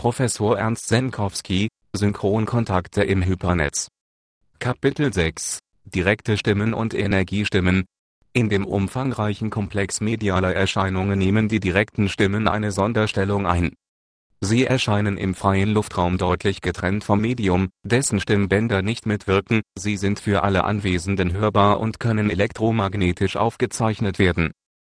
Professor Ernst Senkowski, Synchronkontakte im Hypernetz. Kapitel 6 – Direkte Stimmen und Energiestimmen. In dem umfangreichen Komplex medialer Erscheinungen nehmen die direkten Stimmen eine Sonderstellung ein. Sie erscheinen im freien Luftraum deutlich getrennt vom Medium, dessen Stimmbänder nicht mitwirken, sie sind für alle Anwesenden hörbar und können elektromagnetisch aufgezeichnet werden.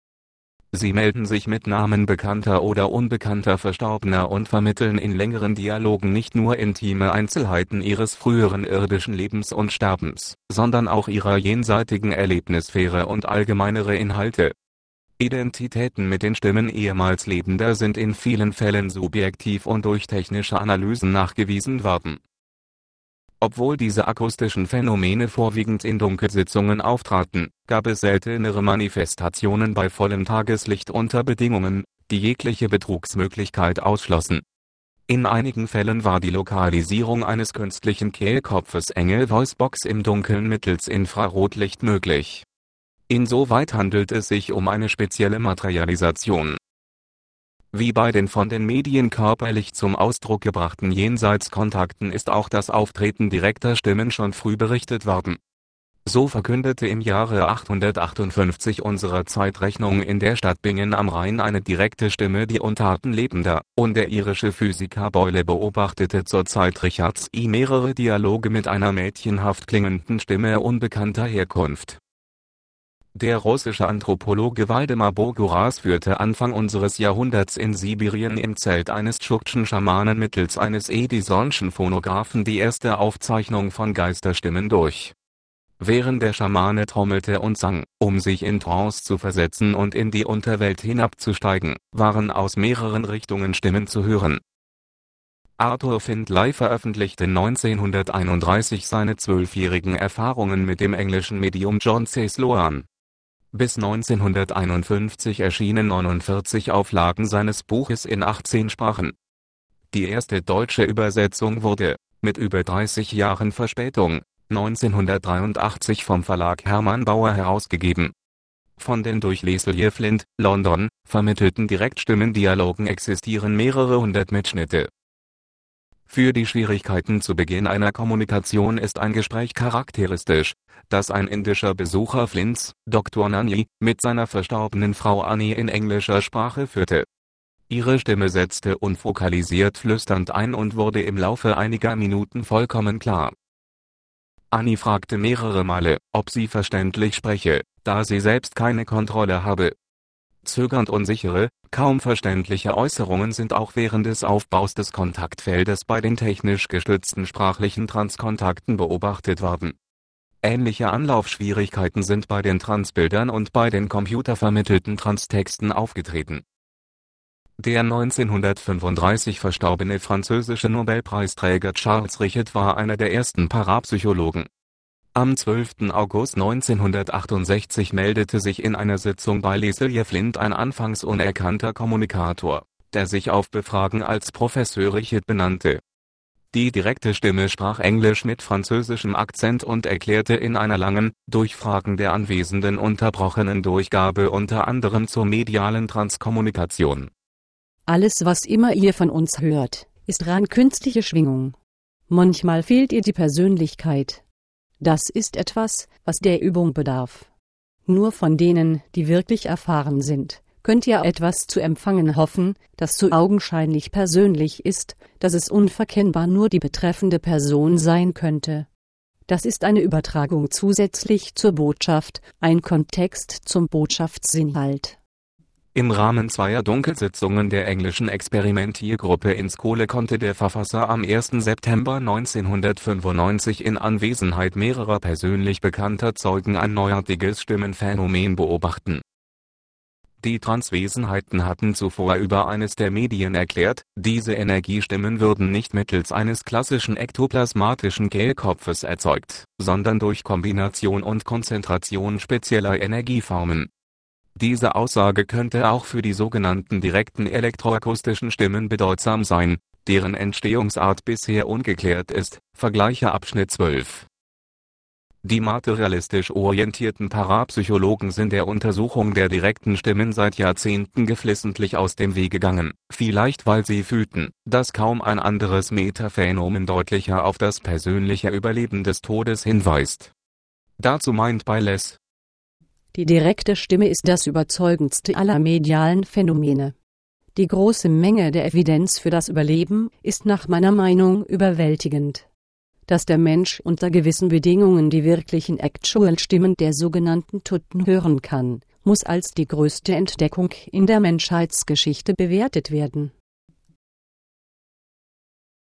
Sie melden sich mit Namen bekannter oder unbekannter Verstorbener und vermitteln in längeren Dialogen nicht nur intime Einzelheiten ihres früheren irdischen Lebens und Sterbens, sondern auch ihrer jenseitigen Erlebnissphäre und allgemeinere Inhalte. Identitäten mit den Stimmen ehemals Lebender sind in vielen Fällen subjektiv und durch technische Analysen nachgewiesen worden. Obwohl diese akustischen Phänomene vorwiegend in Dunkelsitzungen auftraten, gab es seltenere Manifestationen bei vollem Tageslicht unter Bedingungen, die jegliche Betrugsmöglichkeit ausschlossen. In einigen Fällen war die Lokalisierung eines künstlichen Kehlkopfes enge Voicebox im Dunkeln mittels Infrarotlicht möglich. Insoweit handelt es sich um eine spezielle Materialisation. Wie bei den von den Medien körperlich zum Ausdruck gebrachten Jenseitskontakten ist auch das Auftreten direkter Stimmen schon früh berichtet worden. So verkündete im Jahre 858 unserer Zeitrechnung in der Stadt Bingen am Rhein eine direkte Stimme die Untaten Lebender, und der irische Physiker Boyle beobachtete zur Zeit Richards I mehrere Dialoge mit einer mädchenhaft klingenden Stimme unbekannter Herkunft. Der russische Anthropologe Waldemar Boguras führte Anfang unseres Jahrhunderts in Sibirien im Zelt eines tschuktschen Schamanen mittels eines Edisonschen Phonographen die erste Aufzeichnung von Geisterstimmen durch. Während der Schamane trommelte und sang, um sich in Trance zu versetzen und in die Unterwelt hinabzusteigen, waren aus mehreren Richtungen Stimmen zu hören. Arthur Findlay veröffentlichte 1931 seine 12-jährigen Erfahrungen mit dem englischen Medium John C. Sloan. Bis 1951 erschienen 49 Auflagen seines Buches in 18 Sprachen. Die erste deutsche Übersetzung wurde, mit über 30 Jahren Verspätung, 1983 vom Verlag Hermann Bauer herausgegeben. Von den durch Leslie Flint, London, vermittelten Direktstimmendialogen existieren mehrere hundert Mitschnitte. Für die Schwierigkeiten zu Beginn einer Kommunikation ist ein Gespräch charakteristisch, das ein indischer Besucher Flints, Dr. Nanji, mit seiner verstorbenen Frau Annie in englischer Sprache führte. Ihre Stimme setzte unfokalisiert flüsternd ein und wurde im Laufe einiger Minuten vollkommen klar. Annie fragte mehrere Male, ob sie verständlich spreche, da sie selbst keine Kontrolle habe. Zögernd unsichere, kaum verständliche Äußerungen sind auch während des Aufbaus des Kontaktfeldes bei den technisch gestützten sprachlichen Transkontakten beobachtet worden. Ähnliche Anlaufschwierigkeiten sind bei den Transbildern und bei den computervermittelten Transtexten aufgetreten. Der 1935 verstorbene französische Nobelpreisträger Charles Richet war einer der ersten Parapsychologen. Am 12. August 1968 meldete sich in einer Sitzung bei Leslie Flint ein anfangs unerkannter Kommunikator, der sich auf Befragen als Professor Richet benannte. Die direkte Stimme sprach Englisch mit französischem Akzent und erklärte in einer langen, durch Fragen der Anwesenden unterbrochenen Durchgabe unter anderem zur medialen Transkommunikation. Alles, was immer ihr von uns hört, ist rein künstliche Schwingung. Manchmal fehlt ihr die Persönlichkeit. Das ist etwas, was der Übung bedarf. Nur von denen, die wirklich erfahren sind, könnt ihr etwas zu empfangen hoffen, das so augenscheinlich persönlich ist, dass es unverkennbar nur die betreffende Person sein könnte. Das ist eine Übertragung zusätzlich zur Botschaft, ein Kontext zum Botschaftsinhalt. Im Rahmen zweier Dunkelsitzungen der englischen Experimentiergruppe ins Kohle konnte der Verfasser am 1. September 1995 in Anwesenheit mehrerer persönlich bekannter Zeugen ein neuartiges Stimmenphänomen beobachten. Die Transwesenheiten hatten zuvor über eines der Medien erklärt, diese Energiestimmen würden nicht mittels eines klassischen ektoplasmatischen Kehlkopfes erzeugt, sondern durch Kombination und Konzentration spezieller Energieformen. Diese Aussage könnte auch für die sogenannten direkten elektroakustischen Stimmen bedeutsam sein, deren Entstehungsart bisher ungeklärt ist, vergleiche Abschnitt 12. Die materialistisch orientierten Parapsychologen sind der Untersuchung der direkten Stimmen seit Jahrzehnten geflissentlich aus dem Weg gegangen, vielleicht weil sie fühlten, dass kaum ein anderes Metaphänomen deutlicher auf das persönliche Überleben des Todes hinweist. Dazu meint Bayles: Die direkte Stimme ist das überzeugendste aller medialen Phänomene. Die große Menge der Evidenz für das Überleben ist nach meiner Meinung überwältigend. Dass der Mensch unter gewissen Bedingungen die wirklichen Actual-Stimmen der sogenannten Toten hören kann, muss als die größte Entdeckung in der Menschheitsgeschichte bewertet werden.